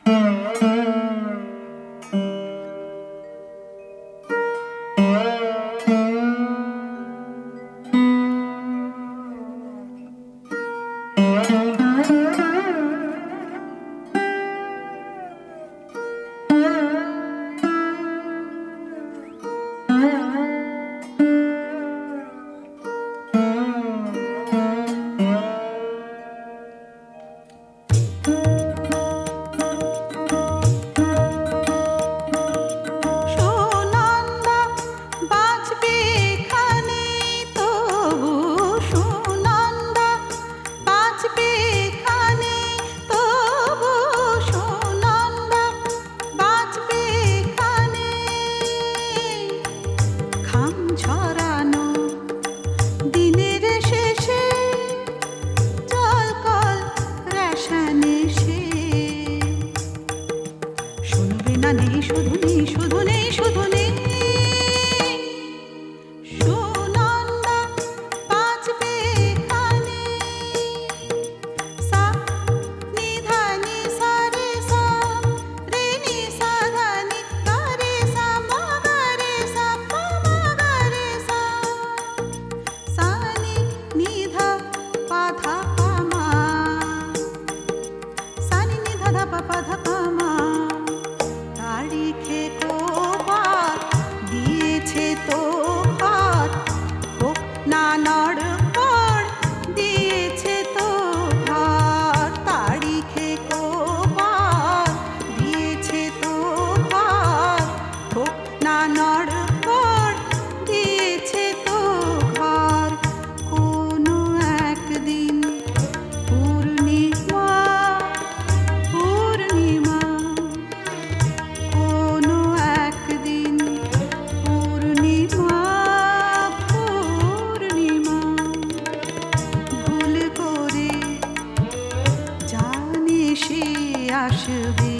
আসবে,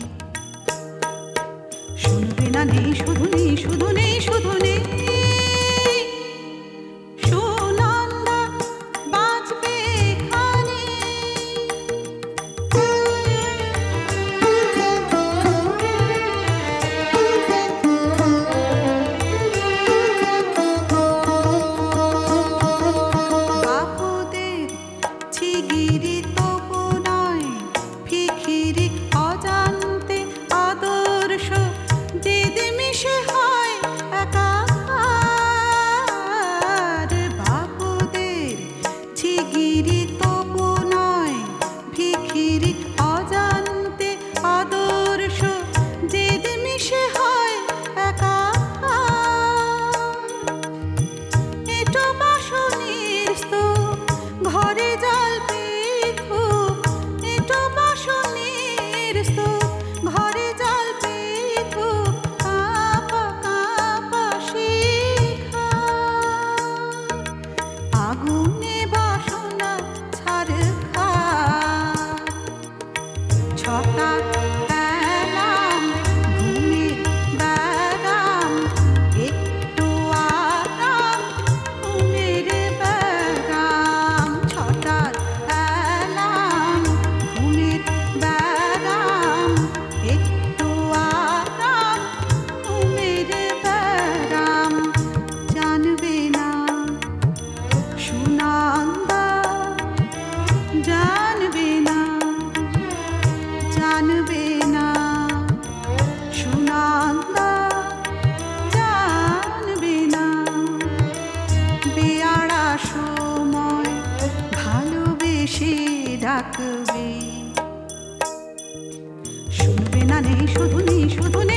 শুনবে না নেই শুধু নেই শুধু নেই শুধু নেই সুনন্দা বাঁচবে এখানে। বাপুদের ছিগিরি তবু নয় ফিকিরি অজান্তে আদর্শ জেদ মিশে হয় একাকার। বাপুদের ছিগিরি তবু নয় ফিকিরি অজান্তে আদর্শ জেদ মিশে হয় একাকার। এটো বাসনের স্তূপ ঘরে জল পেখু, এটো বাসনের স্তূপ ঘরে জল পেখু, কাঁপা কাঁপা শিখা আগুনে বাসনা ছারখা। ছটা এলাম ঘুমের ব্যারাম, একটু আরাম ঘুমের ব্যারাম। ছটার এলাম ঘুমের ব্যারাম, একটু আরাম ঘুমের ব্যারাম। জানবে না সুনন্দা, জানবে না জানবে না সুনন্দা, জানবে না। বেয়ারা সময় ভালোবেসে ডাকবে, শুনবে না নেই শুধু নেই শুধু নেই।